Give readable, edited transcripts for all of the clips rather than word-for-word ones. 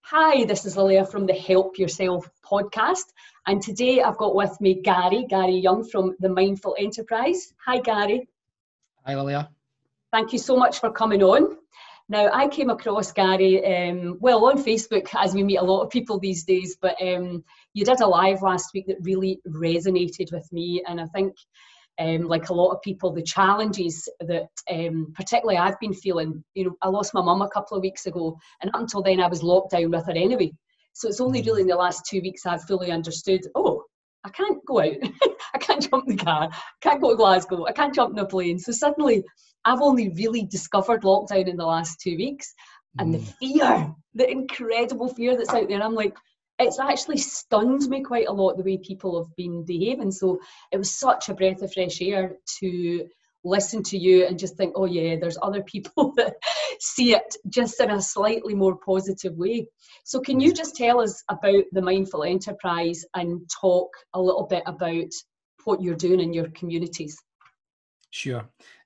Hi, this is Lilia from the Help Yourself podcast. And today I've got with me Gary Young from the Mindful Enterprise. Hi, Gary. Hi, Lilia. Thank you so much for coming on. Now, I came across Gary, on Facebook, as we meet a lot of people these days, but you did a live last week that really resonated with me. And I think, like a lot of people, the challenges that particularly I've been feeling, I lost my mum a couple of weeks ago, and up until then I was locked down with her anyway. So it's only really in the last 2 weeks I've fully understood, I can't go out, I can't jump in the car, I can't go to Glasgow, I can't jump in a plane. So suddenly I've only really discovered lockdown in the last 2 weeks, and the fear, the incredible fear that's out there, I'm like, it's actually stunned me quite a lot the way people have been behaving. So it was such a breath of fresh air to listen to you and just think, oh yeah, there's other people that see it just in a slightly more positive way. So can you just tell us about the Mindful Enterprise and talk a little bit about what you're doing in your communities? Sure.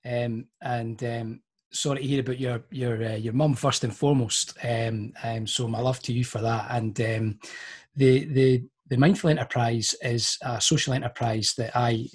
Sorry to hear about your mum first and foremost. So my love to you for that. And the Mindful Enterprise is a social enterprise that I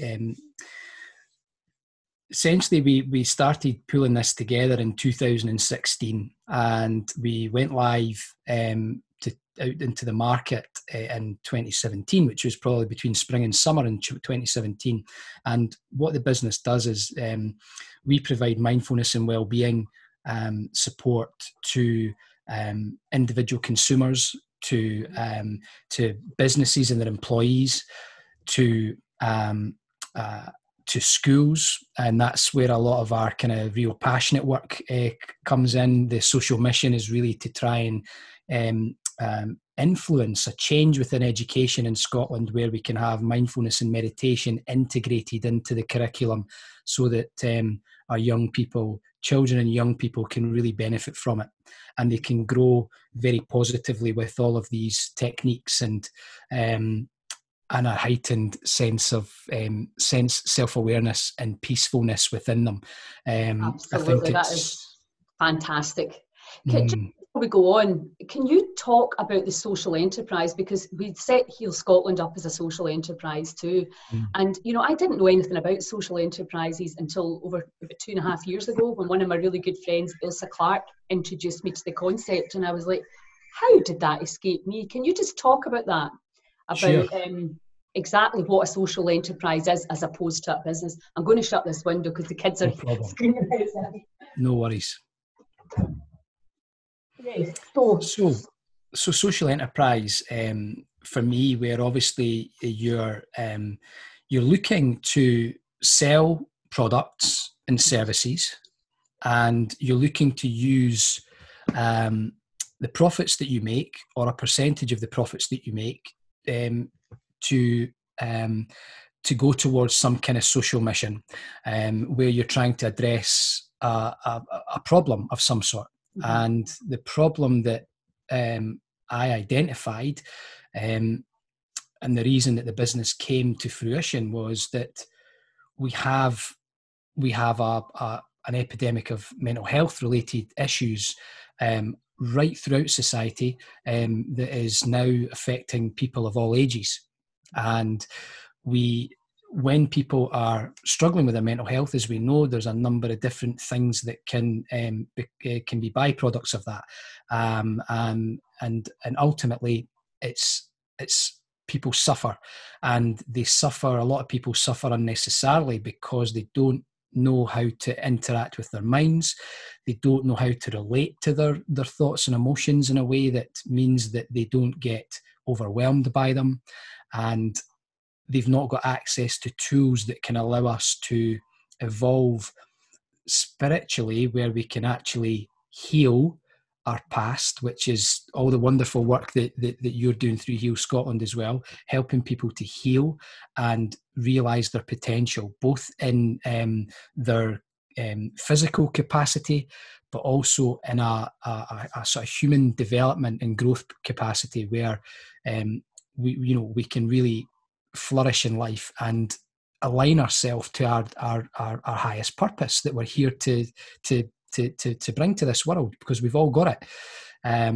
essentially we started pulling this together in 2016, and we went live out into the market in 2017, which was probably between spring and summer in 2017. And what the business does is we provide mindfulness and well-being support to individual consumers, to businesses and their employees, to schools, and that's where a lot of our kind of real passionate work comes in. The social mission is really to try and influence a change within education in Scotland, where we can have mindfulness and meditation integrated into the curriculum, so that our young people, children and young people, can really benefit from it, and they can grow very positively with all of these techniques and a heightened sense of self-awareness and peacefulness within them. Absolutely, that is fantastic. Just before we go on, can you talk about the social enterprise? Because we set Heal Scotland up as a social enterprise too. And, I didn't know anything about social enterprises until over about 2.5 years ago, when one of my really good friends, Ilsa Clark, introduced me to the concept. And I was like, how did that escape me? Can you just talk about that? About exactly what a social enterprise is, as opposed to a business. I'm going to shut this window because the kids are screaming outside. No worries. Yes. So social enterprise, for me, where obviously you're looking to sell products and services, and you're looking to use the profits that you make, or a percentage of the profits that you make, to go towards some kind of social mission, where you're trying to address a problem of some sort. And the problem that I identified, and the reason that the business came to fruition, was that we have an epidemic of mental health related issues right throughout society, that is now affecting people of all ages. And when people are struggling with their mental health, as we know, there's a number of different things that can be byproducts of that, and ultimately it's people suffer, and they suffer. A lot of people suffer unnecessarily because they don't know how to interact with their minds. They don't know how to relate to their thoughts and emotions in a way that means that they don't get overwhelmed by them, and they've not got access to tools that can allow us to evolve spiritually, where we can actually heal our past, which is all the wonderful work that you're doing through Heal Scotland as well, helping people to heal and realise their potential, both in their physical capacity, but also in a sort of human development and growth capacity, where we can really flourish in life and align ourselves to our highest purpose that we're here to bring to this world, because we've all got it.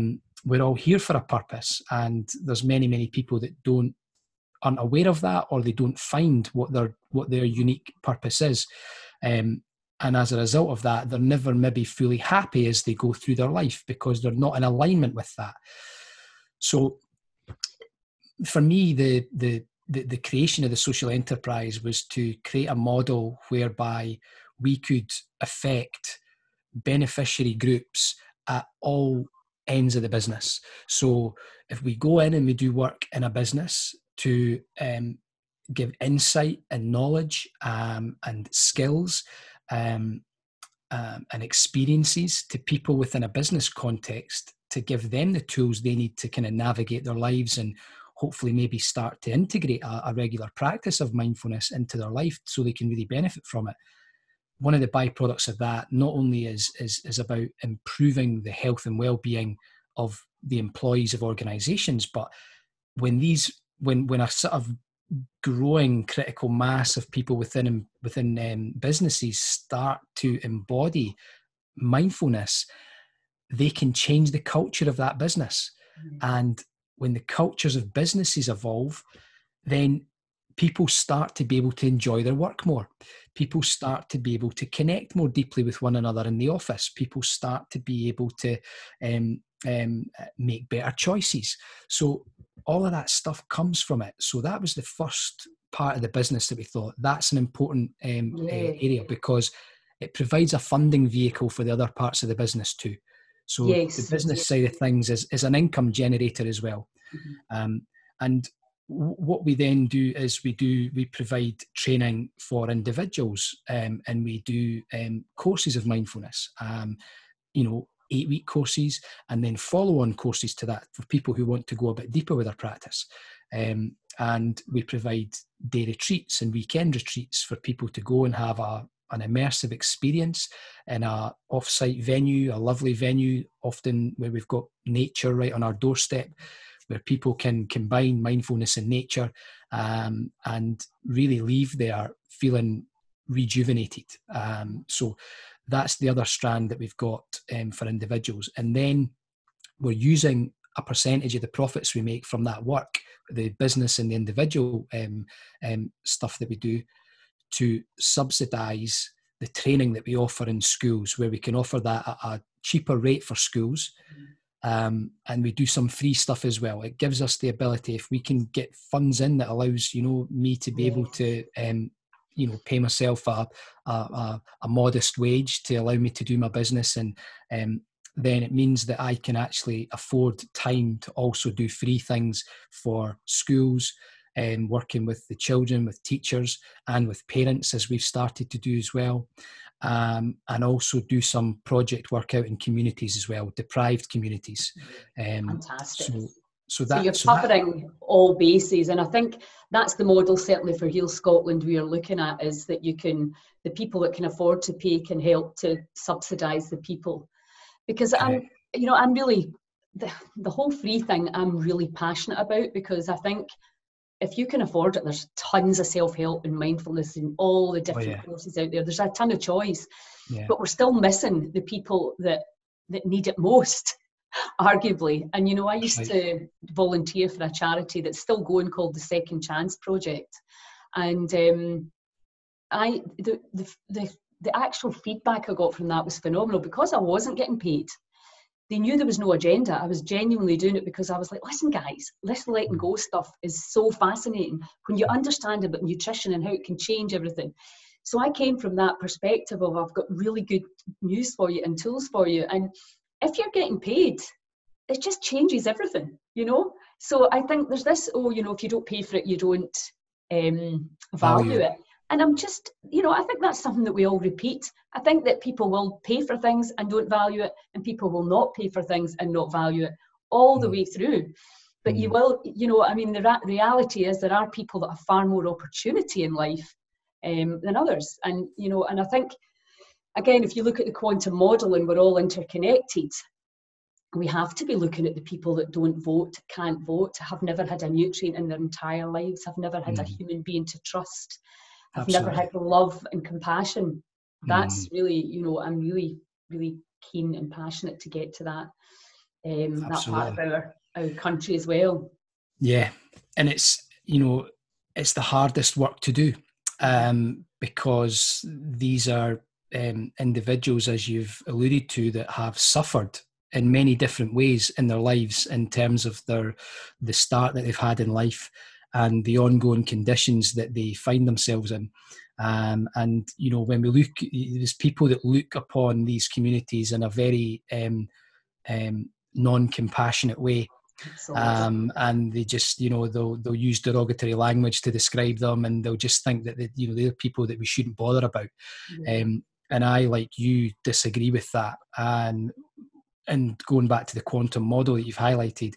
we're all here for a purpose, and there's many people that aren't aware of that, or they don't find what their unique purpose is. And as a result of that, they're never maybe fully happy as they go through their life because they're not in alignment with that. So for me, the creation of the social enterprise was to create a model whereby we could affect beneficiary groups at all ends of the business. So if we go in and we do work in a business to give insight and knowledge and skills and experiences to people within a business context, to give them the tools they need to kind of navigate their lives and hopefully maybe start to integrate a regular practice of mindfulness into their life so they can really benefit from it. One of the byproducts of that not only is about improving the health and well-being of the employees of organizations, but when a sort of growing critical mass of people within businesses start to embody mindfulness, they can change the culture of that business. And when the cultures of businesses evolve, then people start to be able to enjoy their work more. People start to be able to connect more deeply with one another in the office. People start to be able to make better choices. So all of that stuff comes from it. So that was the first part of the business that we thought that's an important area, because it provides a funding vehicle for the other parts of the business too. So the business side of things is an income generator as well. And what we then do is we provide training for individuals, and we do courses of mindfulness, 8-week courses, and then follow-on courses to that for people who want to go a bit deeper with their practice. And we provide day retreats and weekend retreats for people to go and have an immersive experience in a off-site venue, a lovely venue, often where we've got nature right on our doorstep, where people can combine mindfulness and nature and really leave there feeling rejuvenated. So that's the other strand that we've got for individuals. And then we're using a percentage of the profits we make from that work, the business and the individual stuff that we do, to subsidise the training that we offer in schools, where we can offer that at a cheaper rate for schools. And we do some free stuff as well. It gives us the ability, if we can get funds in that allows, me to be able to, pay myself a modest wage to allow me to do my business. And then it means that I can actually afford time to also do free things for schools, and working with the children, with teachers and with parents, as we've started to do as well. And also do some project work out in communities as well, deprived communities. Fantastic. So you're covering all bases, and I think that's the model certainly for Heal Scotland we are looking at, is that the people that can afford to pay can help to subsidise the people. Because I'm really, the whole free thing I'm really passionate about, because I think if you can afford it, there's tons of self-help and mindfulness in all the different courses out there. There's a ton of choice, but we're still missing the people that need it most, arguably. And I used to volunteer for a charity that's still going called the Second Chance Project, and the actual feedback I got from that was phenomenal, because I wasn't getting paid. They knew there was no agenda. I was genuinely doing it because I was like, listen, guys, this letting go stuff is so fascinating when you understand about nutrition and how it can change everything. So I came from that perspective of, I've got really good news for you and tools for you. And if you're getting paid, it just changes everything, So I think there's this, if you don't pay for it, you don't value it. And I'm just, I think that's something that we all repeat. I think that people will pay for things and don't value it, and people will not pay for things and not value it all the way through. But you will, the reality is there are people that have far more opportunity in life than others. And, and I think, again, if you look at the quantum model and we're all interconnected, we have to be looking at the people that don't vote, can't vote, have never had a nutrient in their entire lives, have never had a human being to trust. I've never had love and compassion. That's really, I'm really, really keen and passionate to get to that. that part of our country as well. Yeah, and it's, it's the hardest work to do, because these are individuals, as you've alluded to, that have suffered in many different ways in their lives, in terms of the start that they've had in life and the ongoing conditions that they find themselves in. And when we look, there's people that look upon these communities in a very non-compassionate way. And they just, they'll use derogatory language to describe them, and they'll just think that they're people that we shouldn't bother about. Yeah. And I, like you, disagree with that. And going back to the quantum model that you've highlighted,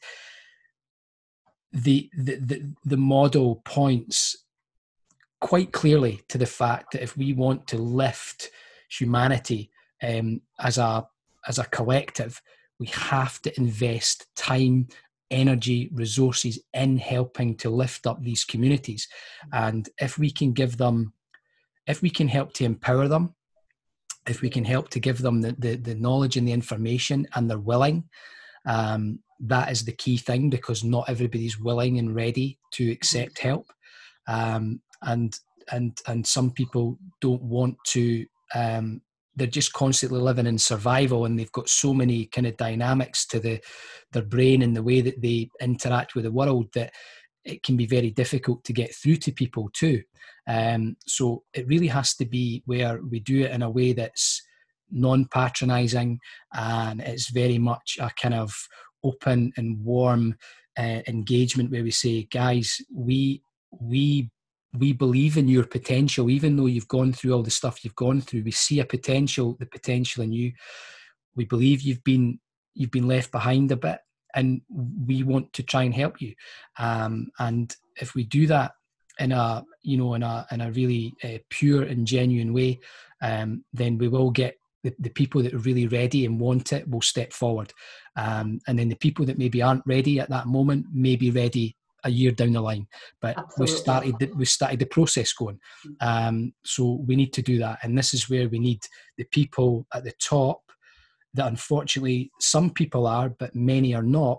the model points quite clearly to the fact that if we want to lift humanity as a collective, we have to invest time, energy, resources in helping to lift up these communities. And if we can help to empower them, if we can help to give them the knowledge and the information, and they're willing, that is the key thing, because not everybody's willing and ready to accept help. And some people don't want to, they're just constantly living in survival, and they've got so many kind of dynamics to their brain and the way that they interact with the world, that it can be very difficult to get through to people too. So it really has to be where we do it in a way that's non-patronizing, and it's very much a kind of open and warm engagement, where we say, guys, we believe in your potential, even though you've gone through all the stuff you've gone through. We see the potential in you. We believe you've been left behind a bit, and we want to try and help you. And if we do that in a really pure and genuine way, then we will get the people that are really ready and want it will step forward. And then the people that maybe aren't ready at that moment may be ready a year down the line, but Absolutely. we started the process going. So we need to do that, and this is where we need the people at the top that, unfortunately, some people are, but many are not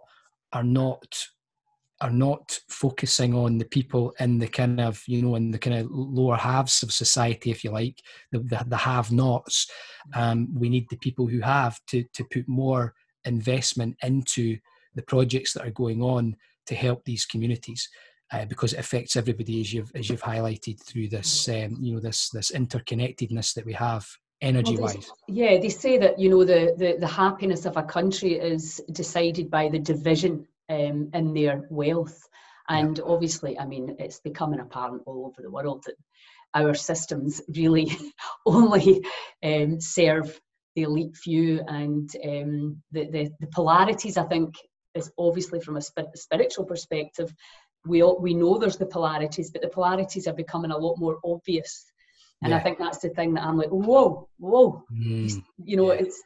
focusing on the people in the kind of in the kind of lower halves of society, if you like, the have-nots. We need the people who have to put more investment into the projects that are going on to help these communities, because it affects everybody, as you've highlighted, through this this interconnectedness that we have energy-wise. Well, they say that the happiness of a country is decided by the division in their wealth, and obviously, I mean, it's becoming apparent all over the world that our systems really only serve the elite few, and the polarities, I think, is obviously from a spiritual perspective. We know there's the polarities, but the polarities are becoming a lot more obvious. And I think that's the thing that I'm like, whoa. It's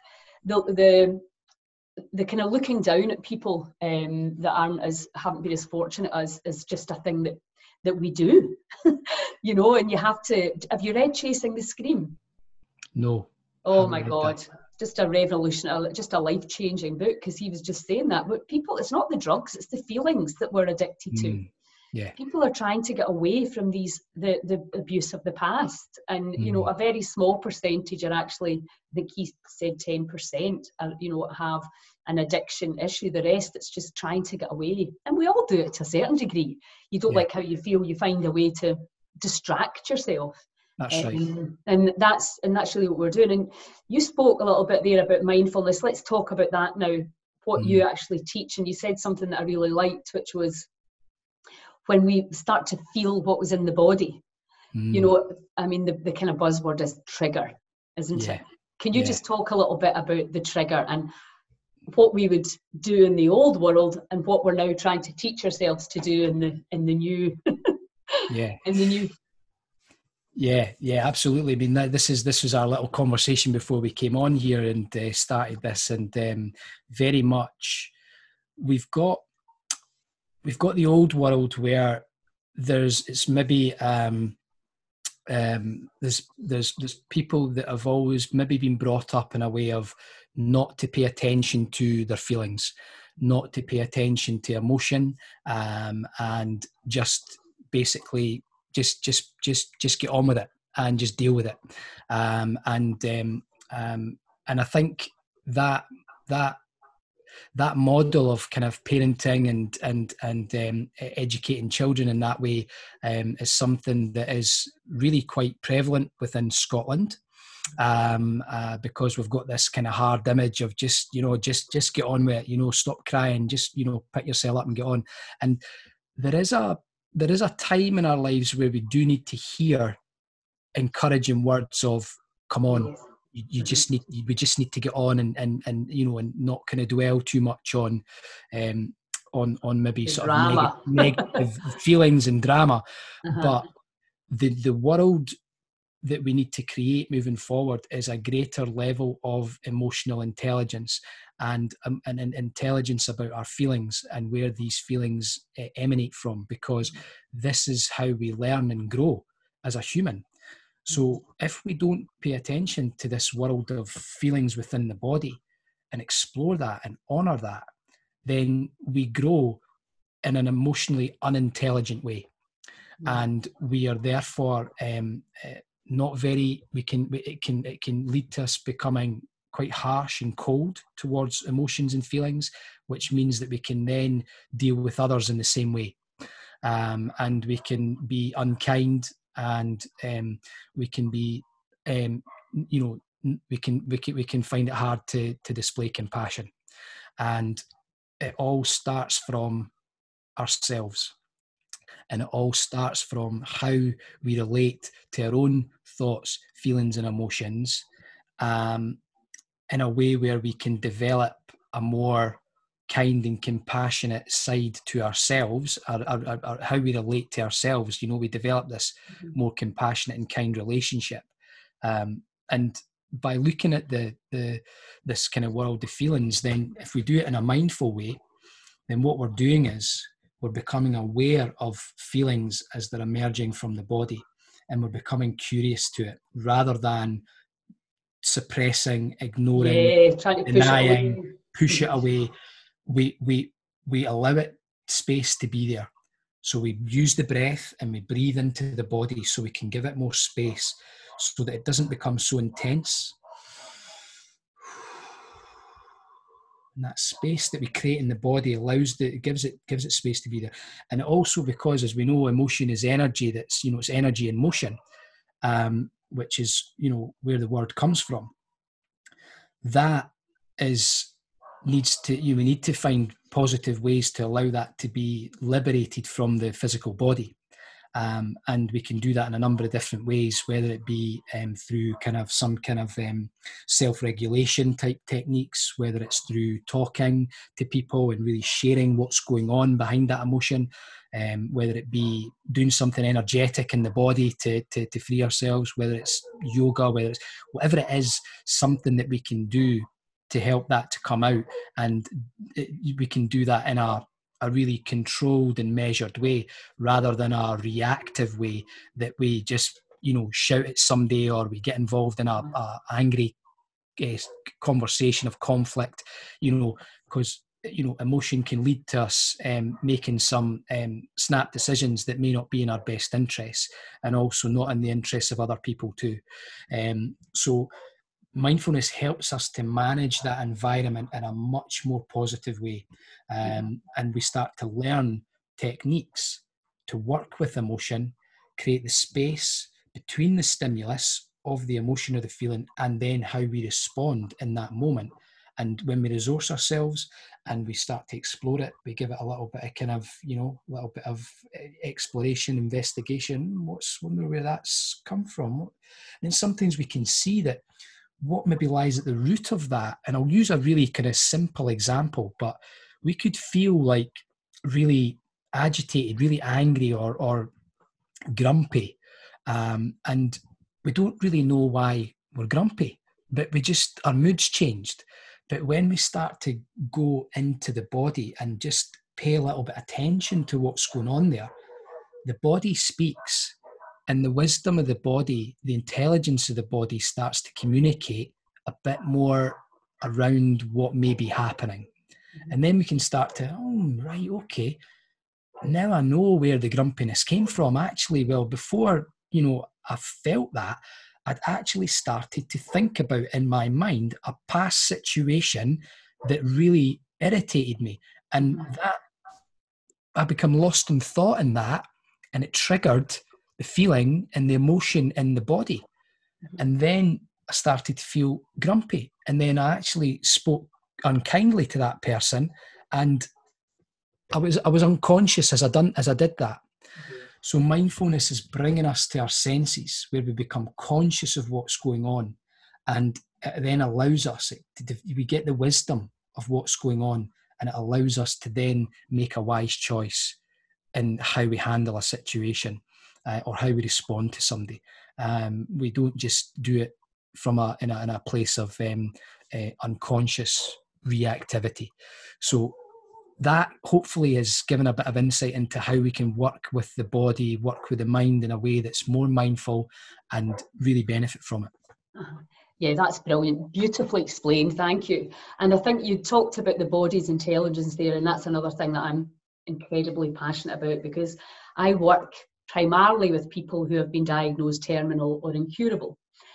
the kind of looking down at people that haven't been as fortunate as is just a thing that we do, and you have you read Chasing the Scream? No. Oh my God. Just a revolution, just a life-changing book, because he was just saying that. But people, it's not the drugs, it's the feelings that we're addicted to. Yeah. People are trying to get away from the abuse of the past. And, a very small percentage are actually, I think he said 10%, have an addiction issue. The rest, it's just trying to get away. And we all do it to a certain degree. You don't like how you feel, you find a way to distract yourself. That's right. And that's really what we're doing. And you spoke a little bit there about mindfulness. Let's talk about that now, what you actually teach. And you said something that I really liked, which was when we start to feel what was in the body. I mean, the kind of buzzword is trigger, isn't it? Can you just talk a little bit about the trigger and what we would do in the old world and what we're now trying to teach ourselves to do in the new in the new? Yeah, absolutely. I mean, this was our little conversation before we came on here and started this, and very much we've got the old world where it's maybe there's people that have always maybe been brought up in a way of not to pay attention to their feelings, not to pay attention to emotion, and just basically just get on with it and just deal with it. And I think that model of kind of parenting and educating children in that way is something that is really quite prevalent within Scotland, because we've got this kind of hard image of just get on with it, stop crying, just pick yourself up and get on. And there is a time in our lives where we do need to hear encouraging words of, come on, we just need to get on and not kind of dwell too much on maybe the sort drama. of negative feelings and drama. But the world that we need to create moving forward is a greater level of emotional intelligence and an intelligence about our feelings and where these feelings emanate from, because this is how we learn and grow as a human. So if we don't pay attention to this world of feelings within the body and explore that and honor that, then we grow in an emotionally unintelligent way. And we are therefore not very, it can lead to us becoming quite harsh and cold towards emotions and feelings, which means that we can then deal with others in the same way. And we can be unkind, and we can be, we can find it hard to display compassion. And it all starts from ourselves. And it all starts from how we relate to our own thoughts, feelings, and emotions, in a way where we can develop a more kind and compassionate side to ourselves, or how we relate to ourselves. We develop this more compassionate and kind relationship. And by looking at this kind of world of feelings, then if we do it in a mindful way, then what we're doing is we're becoming aware of feelings as they're emerging from the body, and we're becoming curious to it rather than suppressing, ignoring, trying to denying, push it away. We allow it space to be there. So we use the breath and we breathe into the body so we can give it more space so that it doesn't become so intense. And that space that we create in the body gives it space to be there. And also, because as we know, emotion is energy, that's, it's energy in motion, which is, where the word comes from. That we need to find positive ways to allow that to be liberated from the physical body. And we can do that in a number of different ways, whether it be through some kind of self-regulation type techniques, whether it's through talking to people and really sharing what's going on behind that emotion, whether it be doing something energetic in the body to free ourselves, whether it's yoga, whether it's whatever it is, something that we can do to help that to come out. And we can do that in a really controlled and measured way, rather than a reactive way that we just, shout at somebody, or we get involved in a angry conversation of conflict, because, emotion can lead to us making some snap decisions that may not be in our best interests, and also not in the interests of other people too. So mindfulness helps us to manage that environment in a much more positive way. And we start to learn techniques to work with emotion, create the space between the stimulus of the emotion or the feeling, and then how we respond in that moment. And when we resource ourselves and we start to explore it, we give it a little bit of exploration, investigation. Wonder where that's come from. And sometimes we can see that what maybe lies at the root of that. And I'll use a really kind of simple example, but we could feel like really agitated, really angry, or grumpy. And we don't really know why we're grumpy, but our mood's changed. But when we start to go into the body and just pay a little bit of attention to what's going on there, the body speaks and the wisdom of the body, the intelligence of the body starts to communicate a bit more around what may be happening. And then we can start to, oh, right, okay, now I know where the grumpiness came from. Actually, well, before, I felt that, I'd actually started to think about in my mind a past situation that really irritated me. And that I become lost in thought in that, and it triggered the feeling and the emotion in the body. And then I started to feel grumpy. And then I actually spoke unkindly to that person, and I was unconscious as I did that. So mindfulness is bringing us to our senses, where we become conscious of what's going on, and it then allows us we get the wisdom of what's going on, and it allows us to then make a wise choice in how we handle a situation or how we respond to somebody. We don't just do it from in a place of unconscious reactivity. So that hopefully has given a bit of insight into how we can work with the body, work with the mind in a way that's more mindful and really benefit from it. Yeah, that's brilliant. Beautifully explained. Thank you. And I think you talked about the body's intelligence there, and that's another thing that I'm incredibly passionate about, because I work primarily with people who have been diagnosed terminal or incurable.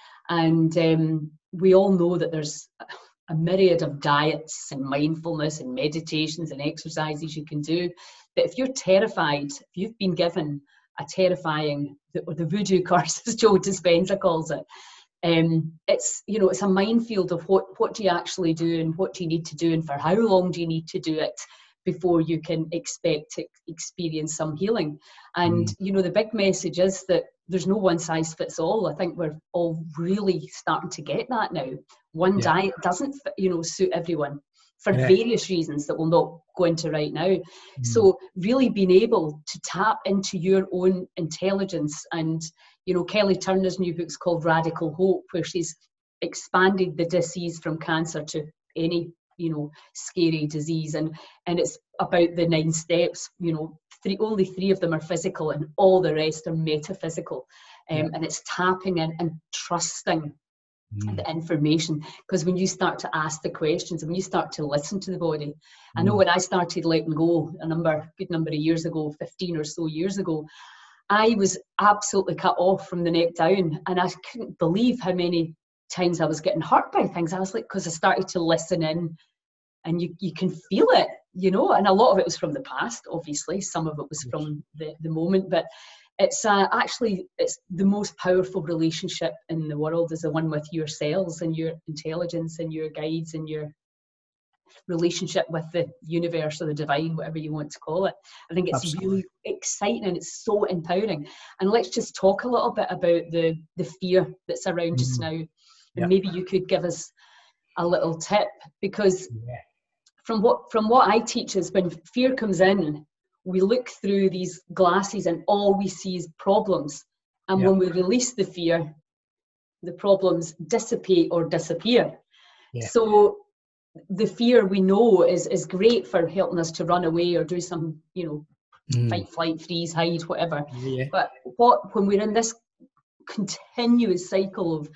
And we all know that there's a myriad of diets and mindfulness and meditations and exercises you can do. But if you're terrified, if you've been given a terrifying, or the voodoo curse, as Joe Dispenza calls it, it's a minefield of what do you actually do, and what do you need to do, and for how long do you need to do it before you can expect to experience some healing. And the big message is that there's no one size fits all. I think we're all really starting to get that now. One diet doesn't suit everyone for various reasons that we'll not go into right now. So really being able to tap into your own intelligence, and Kelly Turner's new book's called Radical Hope, where she's expanded the disease from cancer to any scary disease, and it's about the 9 steps. Only 3 of them are physical, and all the rest are metaphysical. And it's tapping in and trusting the information, because when you start to ask the questions and when you start to listen to the body, I know when I started letting go a good number of years ago, 15 or so years ago, I was absolutely cut off from the neck down, and I couldn't believe how many times I was getting hurt by things. I was like, because I started to listen in, and you can feel it, and a lot of it was from the past, obviously. Some of it was from the moment, but it's it's the most powerful relationship in the world is the one with yourselves and your intelligence and your guides and your relationship with the universe or the divine, whatever you want to call it. I think it's really exciting, and it's so empowering. And let's just talk a little bit about the fear that's around us now. And maybe you could give us a little tip, because from what I teach is, when fear comes in, we look through these glasses and all we see is problems. And when we release the fear, the problems dissipate or disappear. So the fear, we know, is great for helping us to run away or do some, fight, flight, freeze, hide, whatever. But when we're in this continuous cycle of,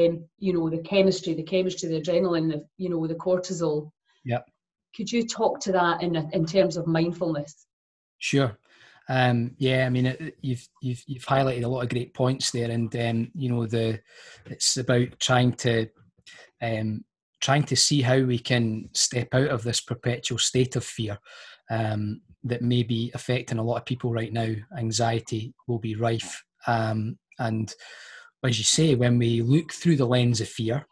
the chemistry, the adrenaline, the cortisol. Could you talk to that in terms of mindfulness? Sure. I mean, you've highlighted a lot of great points there, and it's about trying to see how we can step out of this perpetual state of fear that may be affecting a lot of people right now. Anxiety will be rife, and as you say, when we look through the lens of fear,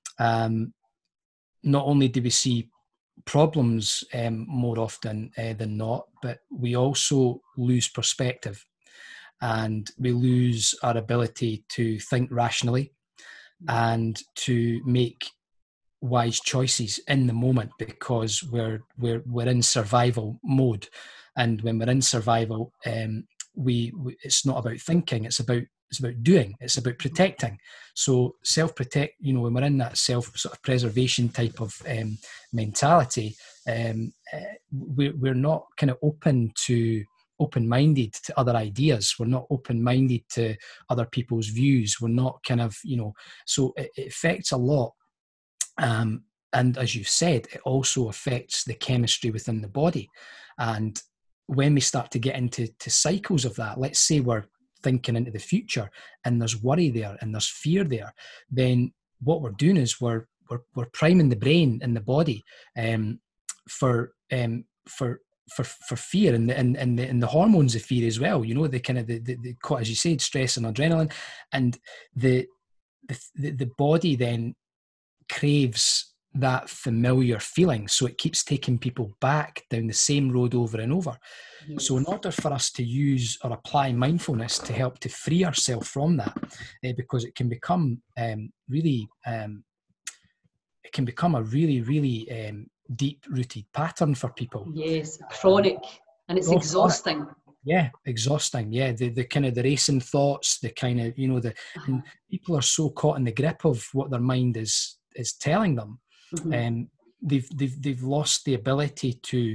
not only do we see problems more often than not, but we also lose perspective, and we lose our ability to think rationally and to make wise choices in the moment, because we're in survival mode. And when we're in survival, it's not about thinking, it's about doing, it's about protecting. So self-protect, when we're in that self sort of preservation type of mentality, we're not kind of open to open-minded to other ideas. We're not open-minded to other people's views. We're not kind of, so it affects a lot. And as you've said, it also affects the chemistry within the body. And when we start to get into cycles of that, let's say we're thinking into the future and there's worry there and there's fear there, then what we're doing is we're priming the brain and the body for fear and the hormones of fear as well. The kind of the as you said, stress and adrenaline, and the body then craves that familiar feeling, so it keeps taking people back down the same road over and over. Yes. So in order for us to use or apply mindfulness to help to free ourselves from that, because it can become really deep-rooted pattern for people. Yes, chronic, and it's exhausting. Yeah, exhausting. Yeah, the kind of the racing thoughts, the kind of and people are so caught in the grip of what their mind is telling them. Mm-hmm. They've lost the ability to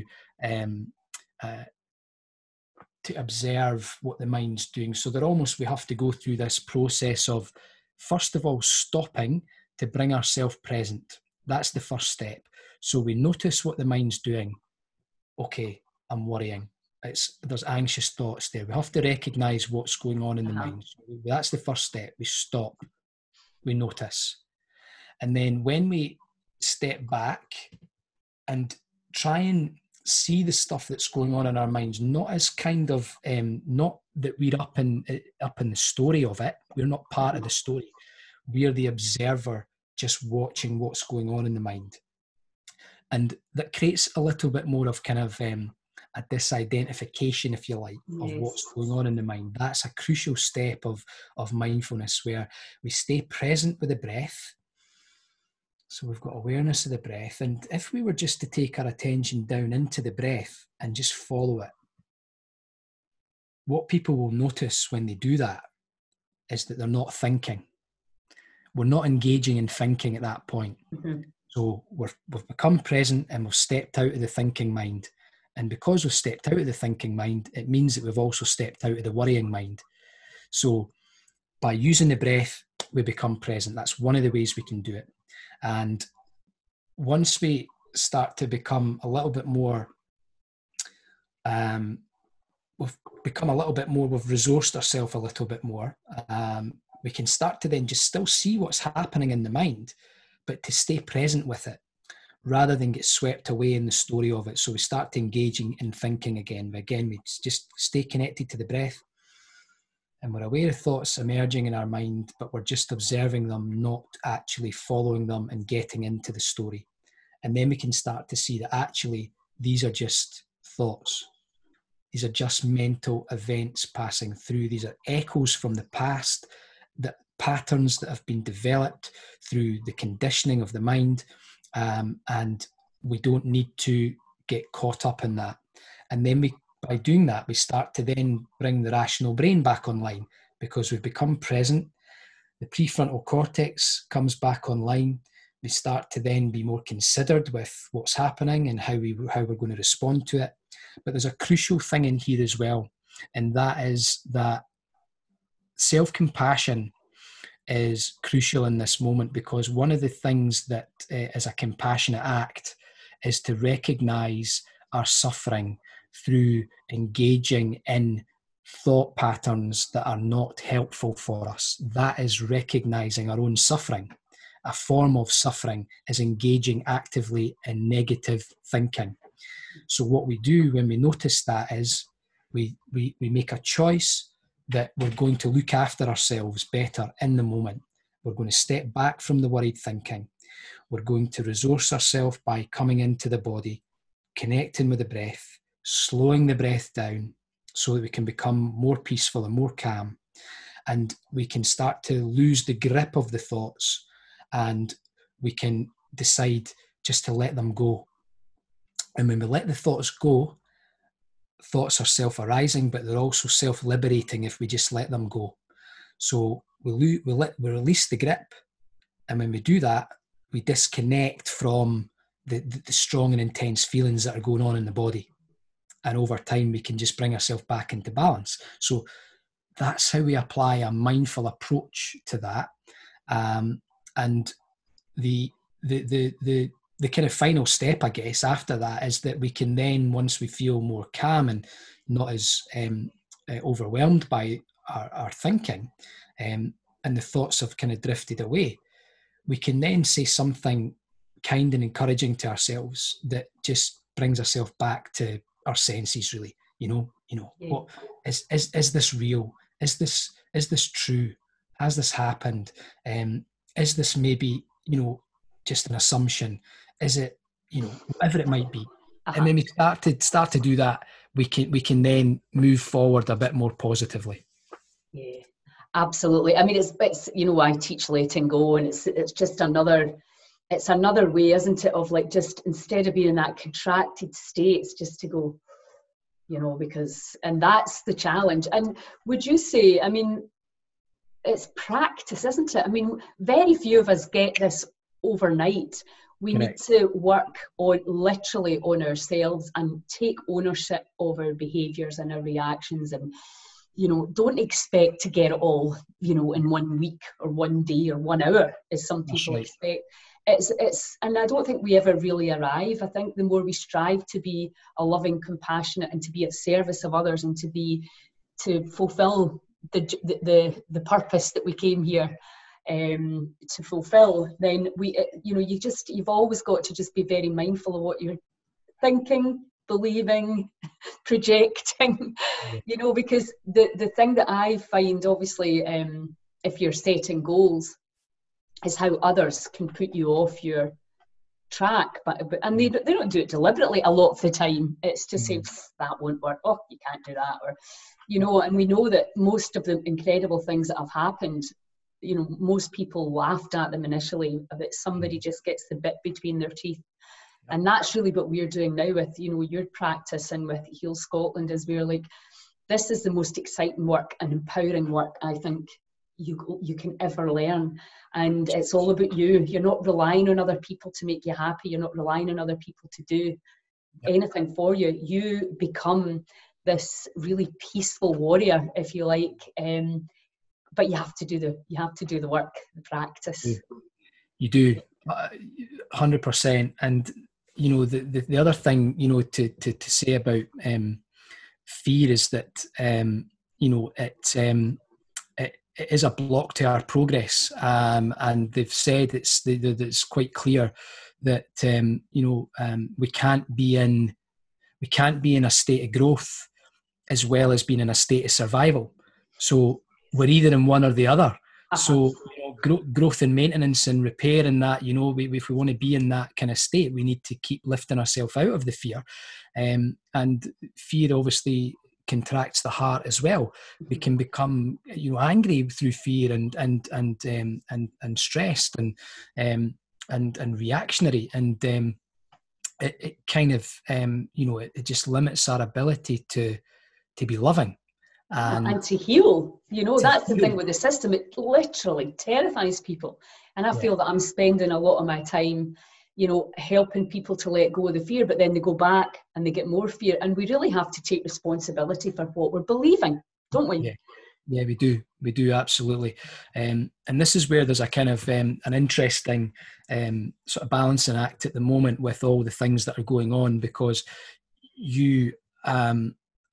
observe what the mind's doing. So we have to go through this process of, first of all, stopping to bring ourselves present. That's the first step. So we notice what the mind's doing. Okay, I'm worrying. There's anxious thoughts there. We have to recognize what's going on in the mind. So that's the first step. We stop. We notice. And then when we step back and try and see the stuff that's going on in our minds, not as kind of not that we're up in the story of it. We're not part of the story. We're the observer, just watching what's going on in the mind. And that creates a little bit more of kind of a disidentification, if you like, of what's going on in the mind. That's a crucial step of mindfulness, where we stay present with the breath. So we've got awareness of the breath. And if we were just to take our attention down into the breath and just follow it, what people will notice when they do that is that they're not thinking. We're not engaging in thinking at that point. Mm-hmm. So we've become present and we've stepped out of the thinking mind. And because we've stepped out of the thinking mind, it means that we've also stepped out of the worrying mind. So by using the breath, we become present. That's one of the ways we can do it. And once we start to become a little bit more, we've resourced ourselves a little bit more, we can start to then just still see what's happening in the mind, but to stay present with it rather than get swept away in the story of it. So we start engaging in thinking again. But again, we just stay connected to the breath, and we're aware of thoughts emerging in our mind, but we're just observing them, not actually following them and getting into the story. And then we can start to see that actually these are just thoughts. These are just mental events passing through. These are echoes from the past, that patterns that have been developed through the conditioning of the mind. And we don't need to get caught up in that. And then by doing that, we start to then bring the rational brain back online, because we've become present. The prefrontal cortex comes back online. We start to then be more considered with what's happening and how we're going to respond to it. But there's a crucial thing in here as well, and that is that self-compassion is crucial in this moment, because one of the things that is a compassionate act is to recognize our suffering through engaging in thought patterns that are not helpful for us. That is recognizing our own suffering. A form of suffering is engaging actively in negative thinking. So what we do when we notice that is we make a choice that we're going to look after ourselves better in the moment. We're going to step back from the worried thinking. We're going to resource ourselves by coming into the body, connecting with the breath, slowing the breath down so that we can become more peaceful and more calm. And we can start to lose the grip of the thoughts, and we can decide just to let them go. And when we let the thoughts go, thoughts are self-arising, but they're also self-liberating if we just let them go. So we release the grip, and when we do that, we disconnect from the strong and intense feelings that are going on in the body. and over time we can just bring ourselves back into balance. So that's how we apply a mindful approach to that. And the kind of final step, I guess, after that is that we can then, once we feel more calm and not as overwhelmed by our thinking, and the thoughts have kind of drifted away, we can then say something kind and encouraging to ourselves that just brings ourselves back to our senses, really. Yeah. What is this real? Is this true? Has this happened? Is this maybe, just an assumption? Is it, whatever it might be? And when we start to do that, we can then move forward a bit more positively. Yeah, absolutely. I mean, it's I teach letting go, and it's just another way, isn't it, of like, just instead of being in that contracted state, it's just to go, and that's the challenge. And would you say, I mean, it's practice, isn't it? I mean, very few of us get this overnight. We need to work literally on ourselves and take ownership of our behaviours and our reactions, and don't expect to get it all in 1 week or 1 day or 1 hour, as some people expect. It's and I don't think we ever really arrive. I think the more we strive to be a loving, compassionate, and to be of service of others, and to fulfill the purpose that we came here to fulfill, then you've always got to just be very mindful of what you're thinking, believing, projecting, because the thing that I find, obviously, if you're setting goals, is how others can put you off your track, and they don't do it deliberately a lot of the time. It's to say, that won't work, oh, you can't do that, or and we know that most of the incredible things that have happened, most people laughed at them initially, but somebody just gets the bit between their teeth. And that's really what we're doing now with your practice and with Heal Scotland, is we're like, this is the most exciting work and empowering work I think you can ever learn. And it's all about you. You're not relying on other people to make you happy. You're not relying on other people to do anything for you. You become this really peaceful warrior, if you like. But you have to do the work, the practice. You do, 100%. And the other thing to say about fear is that it is a block to our progress, and they've said it's quite clear that we can't be in a state of growth as well as being in a state of survival. So we're either in one or the other. So growth and maintenance and repair, and that, if we want to be in that kind of state, we need to keep lifting ourselves out of the fear. And fear obviously contracts the heart as well. We can become angry through fear and stressed and reactionary, and it kind of it just limits our ability to be loving and to heal. That's the thing with the system. It literally terrifies people, and I feel that I'm spending a lot of my time helping people to let go of the fear, but then they go back and they get more fear, and we really have to take responsibility for what we're believing, don't we? Yeah, we do, absolutely. And this is where there's a kind of an interesting sort of balancing act at the moment with all the things that are going on, because you and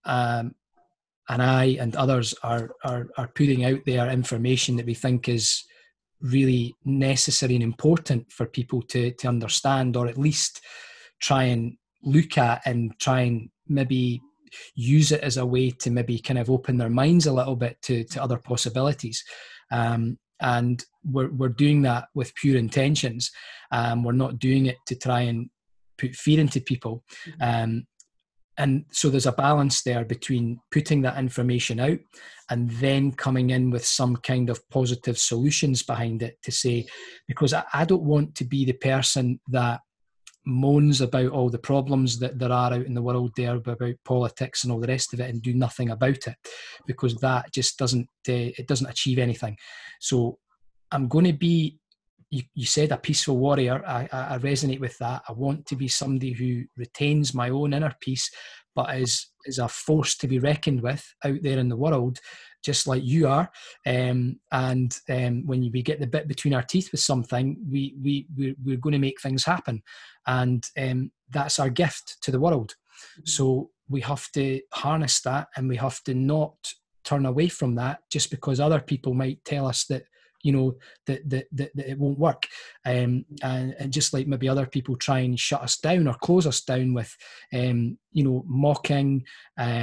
I and others are putting out there information that we think is really necessary and important for people to understand, or at least try and look at, and try and maybe use it as a way to maybe kind of open their minds a little bit to other possibilities. And we're doing that with pure intentions. We're not doing it to try and put fear into people. And so there's a balance there between putting that information out and then coming in with some kind of positive solutions behind it, to say, because I don't want to be the person that moans about all the problems that there are out in the world there, about politics and all the rest of it, and do nothing about it, because that just doesn't achieve anything. So I'm going to be you said a peaceful warrior. I resonate with that. I want to be somebody who retains my own inner peace, but is a force to be reckoned with out there in the world, just like you are. And when we get the bit between our teeth with something, we're going to make things happen, and that's our gift to the world. So we have to harness that, and we have to not turn away from that just because other people might tell us that, that it won't work. And just like maybe other people try and shut us down or close us down with, mocking,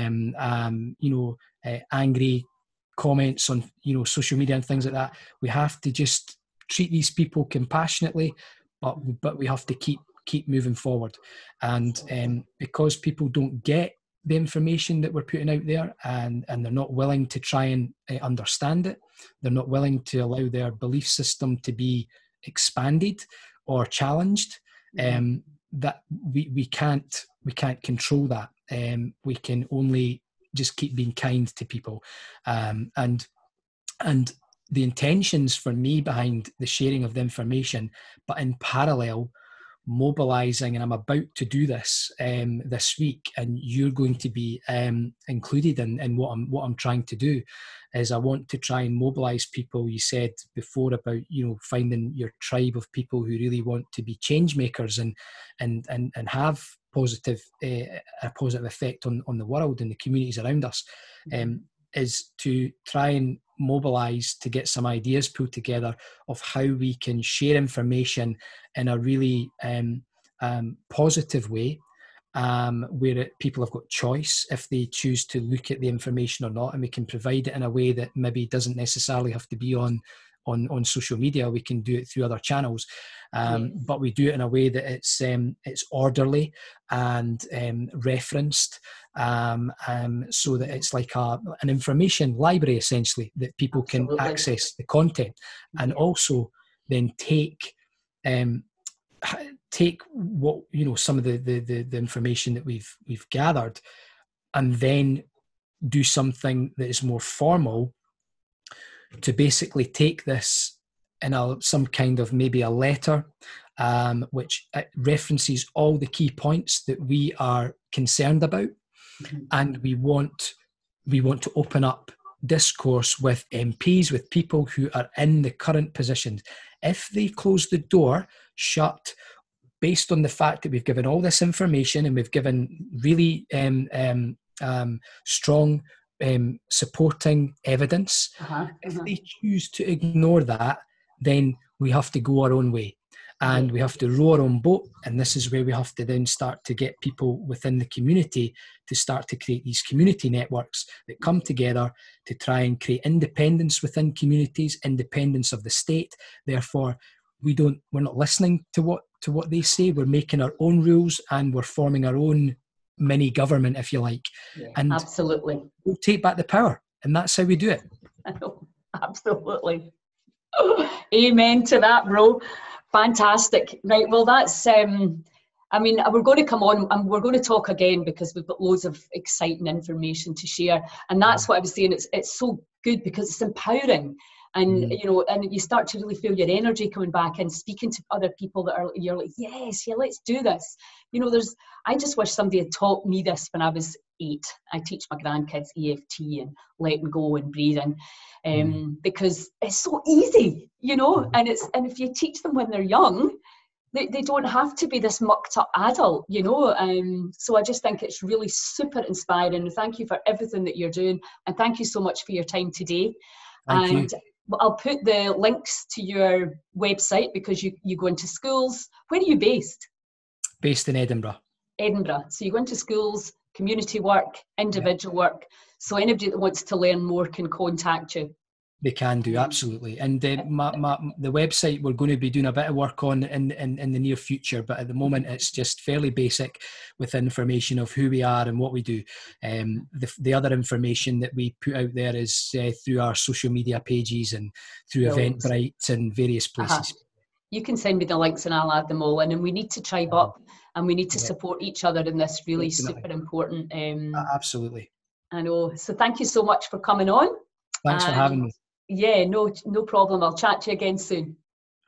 angry comments on, social media and things like that. We have to just treat these people compassionately, but we have to keep moving forward. And because people don't get the information that we're putting out there, and they're not willing to try and understand it, they're not willing to allow their belief system to be expanded or challenged, that we can't control that. We can only just keep being kind to people, and the intentions for me behind the sharing of the information, but in parallel mobilizing, and I'm about to do this this week, and you're going to be included in what I'm trying to do, is I want to try and mobilize people. You said before about finding your tribe of people who really want to be change makers and have a positive effect on the world and the communities around us, is to try and mobilize to get some ideas pulled together of how we can share information in a really positive way, where people have got choice if they choose to look at the information or not, and we can provide it in a way that maybe doesn't necessarily have to be on social media. We can do it through other channels, but we do it in a way that it's orderly and referenced, so that it's like an information library essentially, that people can access the content, and also then take what some of the information that we've gathered, and then do something that is more formal to basically take this in some kind of maybe a letter, which references all the key points that we are concerned about, and we want to open up discourse with MPs, with people who are in the current positions. If they close the door shut, based on the fact that we've given all this information and we've given really strong supporting evidence, if they choose to ignore that, then we have to go our own way, and we have to row our own boat. And this is where we have to then start to get people within the community to start to create these community networks that come together to try and create independence within communities, independence of the state. Therefore, we're not listening to what they say. We're making our own rules, and we're forming our own mini government, if you like. And absolutely, we'll take back the power, and that's how we do it. I know, absolutely. Amen to that, bro. Fantastic. Right, well, that's we're going to come on and we're going to talk again, because we've got loads of exciting information to share, and that's what I was saying. It's so good because it's empowering. And and you start to really feel your energy coming back and speaking to other people you're like, yes, yeah, let's do this. I just wish somebody had taught me this when I was 8. I teach my grandkids EFT and letting go and breathing, because it's so easy, and if you teach them when they're young, they don't have to be this mucked up adult, so I just think it's really super inspiring. Thank you for everything that you're doing, and thank you so much for your time today. Thank you. I'll put the links to your website, because you go into schools. Where are you based? Based in Edinburgh. Edinburgh. So you go into schools, community work, individual work. So anybody that wants to learn more can contact you. They can do, absolutely. And the website we're going to be doing a bit of work on in the near future, but at the moment it's just fairly basic with information of who we are and what we do. The other information that we put out there is through our social media pages and through Eventbrite and various places. You can send me the links and I'll add them all in. And we need to tribe up, and we need to support each other in this really super important. Absolutely. I know. So thank you so much for coming on. Thanks for having me. Yeah, no problem. I'll chat to you again soon.